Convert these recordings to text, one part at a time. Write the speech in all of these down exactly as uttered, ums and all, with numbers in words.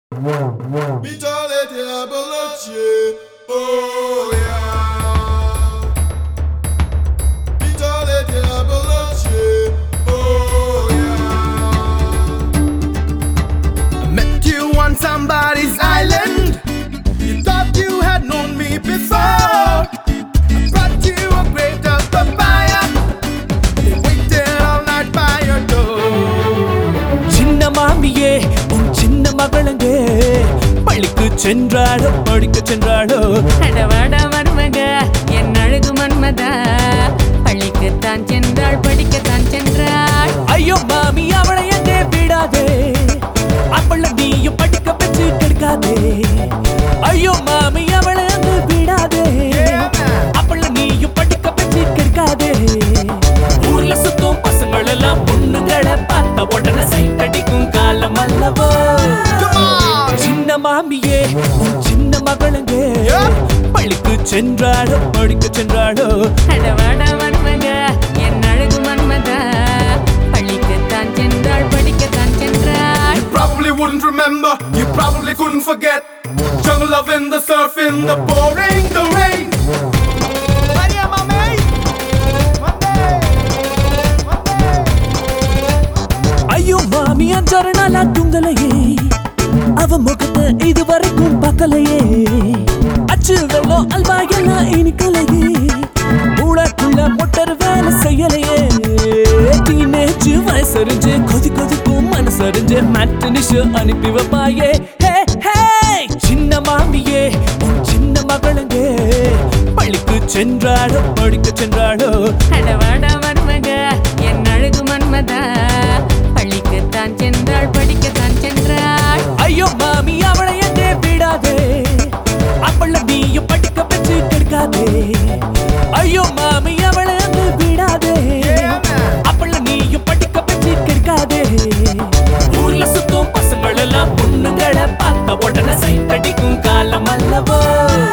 Bitole diabolocie, oh yeah. Bitole diabolocie, oh yeah. I met you on somebody's island. You thought you had known me before. I brought you a crate of papaya. They waited all night by your door. சின்ன மாமியே உன் சின்ன மகளங்கே பள்ளிக்கு சென்றாளோ படிக்க சென்றாளோ அடவாட மருமக என் அழகு மன்மதா பள்ளிக்குத்தான் சென்றாள் படிக்கத்தான் சென்றாள். ஐயோ மாமி அவளை எங்கே விடாதே அவள நீயும் படிக்க பெற்று கெடுக்காதே. ஐயோ மாமி அவளை அங்கு விடாதே அவள நீயும் படிக்க பெற்று கெடுக்காதே. ஊர்ல சுத்தும் பசங்கள் எல்லாம் பொண்ணுங்களை பார்த்த உடனே சைட் அடிக்கும் காலம் அல்லவோ. சின்ன மாமியே உன் சின்ன மகளங்கே பள்ளிக்கு சென்றாளோ படிக்க சென்றாளோ அடவாட மருமக என் அழகு மன்மதா பள்ளிக்குத்தான் சென்றாள் படிக்கத்தான் சென்றாள். You probably wouldn't remember, you probably couldn't forget. Jungle love in the surf, in the pouring, the rain. Maria, mami. One day, one day. ஐயோ மாமி அஞ்சாறு நாளா தூங்கலையே அவ முகத்தை இதுவரைக்கும் பார்க்கலையே. அச்சு வெள்ளம் அல்வா எல்லாம் இனிக்கலையே மூளைக்குள்ள மொட்டர் வேலை செய்யலையே. டீனேஜ் வயசறிஞ்சு கொதி கொதிக்கும் மனசறிஞ்சு மேட்டனிஷு அனுப்பி வைப்பாயே. ஹே ஹே சின்ன மாமியே உன் சின்ன மகளங்கே பள்ளிக்கு சென்றாளோ படிக்க சென்றாளோ அடவாட மருமக என் அழகு மன்மதா பள்ளிக்குத்தான் சென்றாள் படிக்கத்தான் சென்றாள். ஐயோ மாமி அவளை எங்கே விடாதே அவள நீயும் படிக்க பெற்று கெடுக்காதே. ஐயோ மாமி அவளை அங்கு விடாதே அவள நீயும் படிக்க பெற்று கெடுக்காதே. ஊர்ல சுத்தும் பசங்கள் எல்லாம் பொண்ணுங்களை பார்த்த உடனே சைட் அடிக்கும் காலம் அல்லவோ.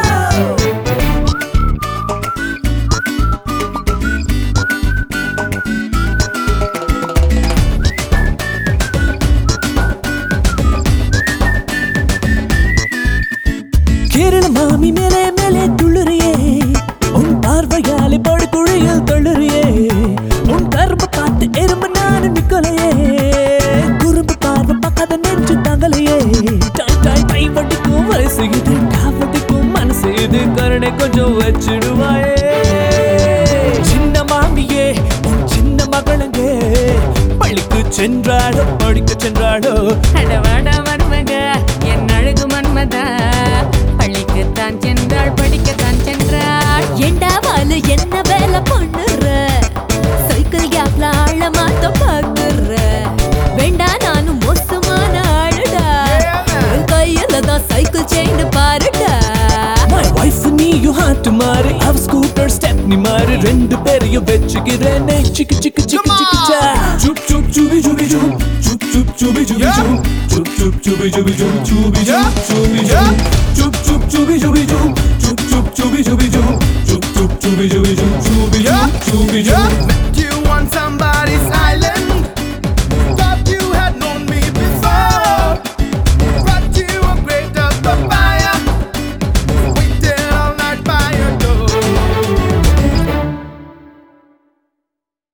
கேரள மாமி மேலே மேலே துள்ளுறியே உன் பார்வையாலே போடு குழியில் தொள்ளுறியே. உன் கரும்பு பார்த்து எறும்பு நானும் நிக்கலையே குறும்பு பார்வை பார்க்காத நெஞ்சு தாங்கலையே. டாய் டாய் கை வட்டிக்கும் வயசு இது காவட்டிக்கும் மனசு இது கருணை கொஞ்சம் வச்சிடுவாயே. சின்ன மாமியே உன் சின்ன மகளங்கே பள்ளிக்கு சென்றாளோ படிக்க சென்றாளோ அடவாட மருமக என் அழகு மன்மதா பள்ளிக்குத்தான் சென்றாள் படிக்கத்தான் சென்றாள். ஏண்டா வாலு என்ன வேலை பண்ணுற சைக்கிள் கேப்ல ஆழ மாத்த பாக்குற வேண்டா நானும் மோசமான ஆளுடா என் கையில தான் சைக்கிள் செயின் பாருடா. My wife நீயும் ஹார்ட் மாறு அவ ஸ்கூட்டர் ஸ்டெப் நீ மாறு ரெண்டு பேரையும் வெச்சுக்கிறேனே சிக்கு சிக்கு சிக்கு சிக்கு சா. Chup chup chubi chubi chup, chup chup chubi chubi chup, chup chup chubi chubi chup, chubi chup chubi chup, chup chup chubi chubi chup, chup chup chubi chubi chup, chup chup chubi chubi chup, chubi chup chubi chup. Met you on some